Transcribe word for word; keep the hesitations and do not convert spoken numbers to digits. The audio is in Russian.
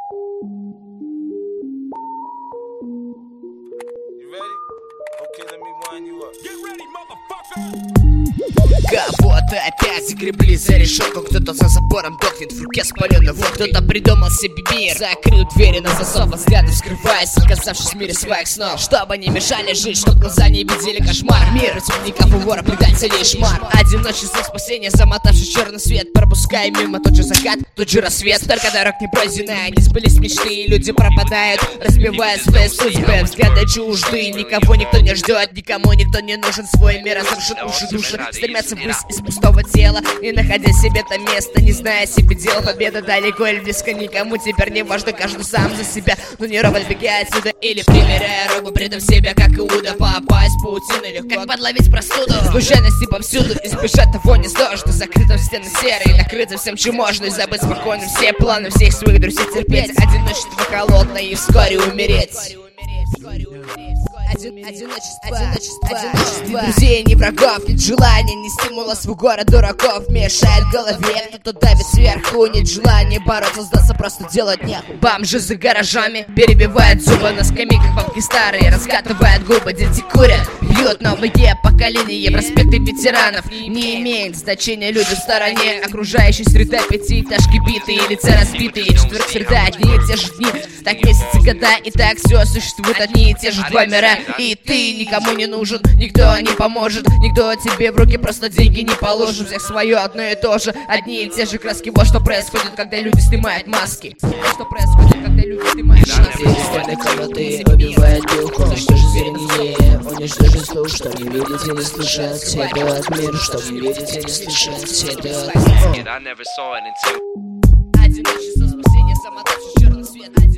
Кого-то опять загребли за решетку, кто-то за забором дохнет, в руке спаленный вод. Кто-то придумал себе мир, закрыл двери на засов, взгляды скрываясь, оказавшись в мире своих снов. Чтобы не мешали жить, чтоб глаза не видели кошмар. Мир темников и вора, предателей шмар. Одиночество спасения, замотавший черный свет, пропуская мимо тот же закат, тот же рассвет. Столько дорог не пройдены, не сбылись мечты, и люди пропадают, разбивая свои судьбы. Взгляды чужды, никого никто не ждет, никому никто не нужен, свой мир разрушен, уши души стремятся ввысь из пустого тела, и находя себе там место, не зная себе дела. Победа далеко или близко, никому теперь не важно, каждый сам за себя. Но не робот, бегай отсюда, или примеряя робу, предав себя, как Иуда. Попасть в паутину легко, как подловить простуду. Случайности повсюду, избежать того не сложно. Закрыто в стены серые, накрыто всем, чем можно, и забыть спокойно все планы, всех своих друзей терпеть. Одиночество холодное и вскоре умереть. Один, одиночество, одиночество, одиночество. Друзей, не врагов, нет желания, ни стимула свой город дураков. Мешает голове, кто-то давит сверху. Нет желания бороться, сдаться, просто делать нехуй. Бомжи за гаражами перебивают зубы на скамейках, бабки старые раскатывают губы. Дети курят, бьют новые поколения, проспекты ветеранов. Не имеет значения люди в стороне, окружающей среда, пятиэтажки битые, лица разбитые. Четверг, среда, одни и те же дни, так месяцы, года, и так все существуют одни и те же два мира. И ты никому не нужен, никто не поможет, никто тебе в руки просто деньги не положит. Всех свое одно и то же, одни и те же краски. Вот что происходит, когда люди снимают маски. Вот что происходит, когда люди снимают маски. Стены комнаты убивает дух, уничтожит зрение, уничтожит слух, что не видеть и не слышать. Все этот мир, что не видеть и не слышать. Все этот... Одиночество спасения, замотавший черный свет.